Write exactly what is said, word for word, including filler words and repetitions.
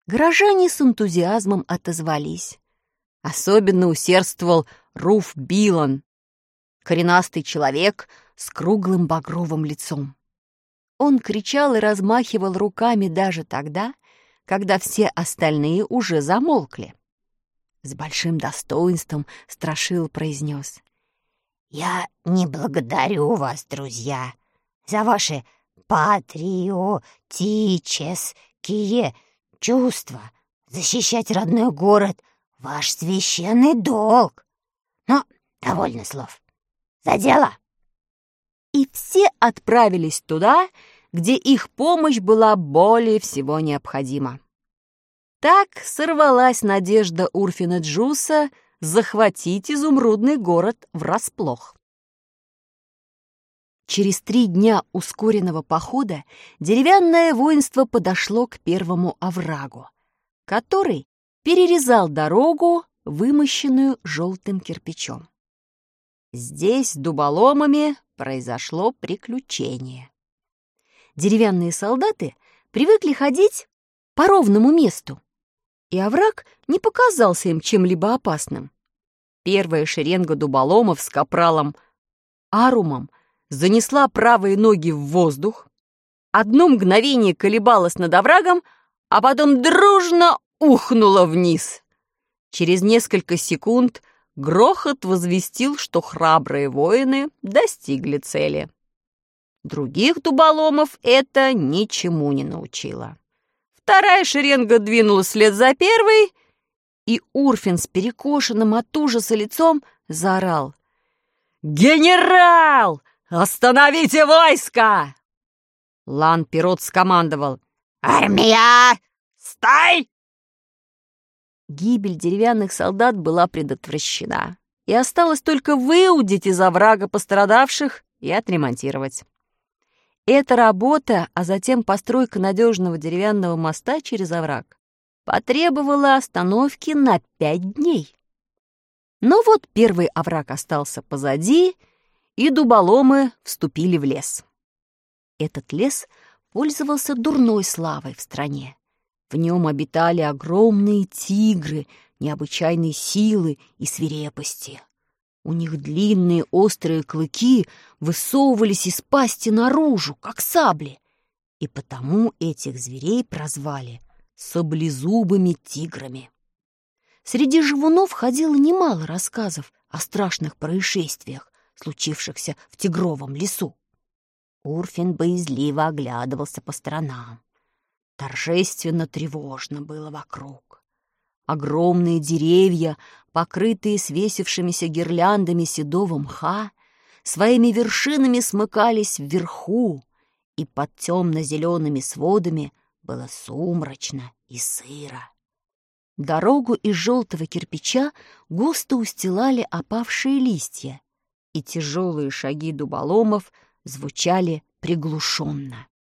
Горожане с энтузиазмом отозвались. Особенно усердствовал Руф Билан, коренастый человек с круглым багровым лицом. Он кричал и размахивал руками даже тогда, когда все остальные уже замолкли. С большим достоинством Страшил произнес: «Я не благодарю вас, друзья, за ваши патриотические чувства. Защищать родной город — ваш священный долг. Но довольно слов. За дело!» И все отправились туда, где их помощь была более всего необходима. Так сорвалась надежда Урфина Джуса захватить изумрудный город врасплох. Через три дня ускоренного похода деревянное воинство подошло к первому оврагу, который перерезал дорогу, вымощенную желтым кирпичом. Здесь с дуболомами произошло приключение. Деревянные солдаты привыкли ходить по ровному месту, и овраг не показался им чем-либо опасным. Первая шеренга дуболомов с капралом Арумом занесла правые ноги в воздух, одно мгновение колебалась над оврагом, а потом дружно ухнула вниз. Через несколько секунд грохот возвестил, что храбрые воины достигли цели. Других дуболомов это ничему не научило. Вторая шеренга двинулась вслед за первой, и Урфин с перекошенным от ужаса лицом заорал: «Генерал! Остановите войско!» Лан-Пирот скомандовал: «Армия! Стой!» Гибель деревянных солдат была предотвращена, и осталось только выудить из оврага пострадавших и отремонтировать. Эта работа, а затем постройка надежного деревянного моста через овраг, потребовала остановки на пять дней. Но вот первый овраг остался позади, и дуболомы вступили в лес. Этот лес пользовался дурной славой в стране. В нем обитали огромные тигры необычайной силы и свирепости. У них длинные острые клыки высовывались из пасти наружу, как сабли, и потому этих зверей прозвали саблезубыми тиграми. Среди живунов ходило немало рассказов о страшных происшествиях, случившихся в тигровом лесу. Урфин боязливо оглядывался по сторонам. Торжественно тревожно было вокруг. Огромные деревья, покрытые свесившимися гирляндами седого мха, своими вершинами смыкались вверху, и под темно-зелеными сводами было сумрачно и сыро. Дорогу из желтого кирпича густо устилали опавшие листья, и тяжелые шаги дуболомов звучали приглушенно.